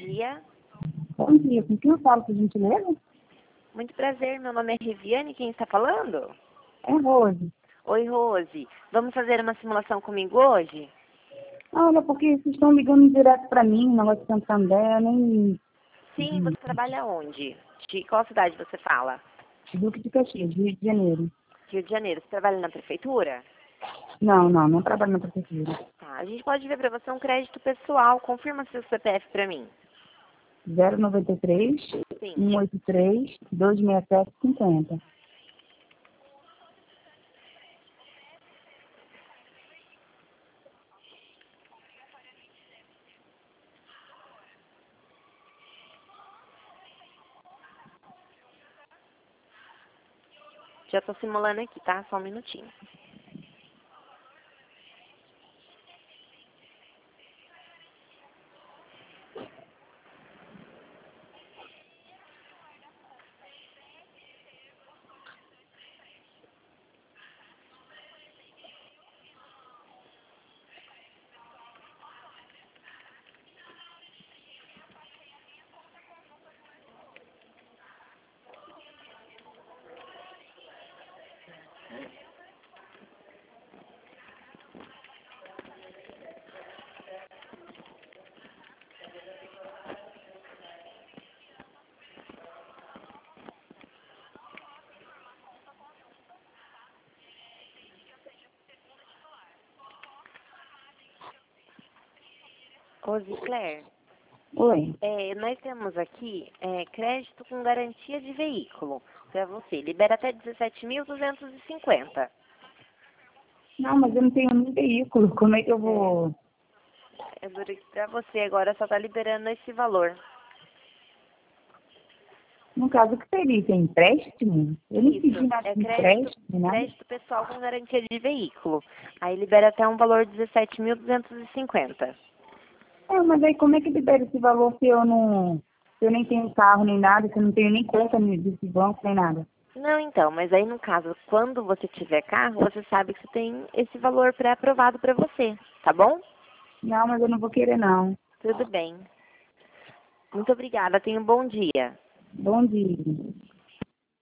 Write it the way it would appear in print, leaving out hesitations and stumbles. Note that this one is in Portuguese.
dia. Bom dia, com quem eu falo, por gentileza? Muito prazer, meu nome é Riviane, quem está falando? É Rose. Oi, Rose. Vamos fazer uma simulação comigo hoje? Olha, porque vocês estão ligando direto pra mim, negócio de Santander, nem Sim, você trabalha onde? De qual cidade você fala? Duque de Caxias, Rio de Janeiro. Rio de Janeiro. Você trabalha na prefeitura? Não trabalho na prefeitura. Tá, a gente pode ver para você um crédito pessoal. Confirma seu CPF para mim. 093 Sim. 183 267 50. Já estou simulando aqui, tá? Só um minutinho. Rose Claire, Oi. nós temos aqui crédito com garantia de veículo para você. Libera até 17.250. Não, mas eu não tenho nem veículo. Como é que eu vou... É duro que para você agora só está liberando esse valor. No caso, o que seria? Isso é empréstimo? Eu não pedi Isso, nada é de empréstimo, né? crédito pessoal com garantia de veículo. Aí libera até um valor de 17.250. Mas aí como é que libera esse valor se eu não... Se eu nem tenho carro nem nada, se eu não tenho nem conta desse banco nem nada? Não, então, mas aí no caso, quando você tiver carro, você sabe que você tem esse valor pré-aprovado para você, tá bom? Não, mas eu não vou querer, não. Tudo bem. Muito obrigada, tenha um bom dia. Bom dia.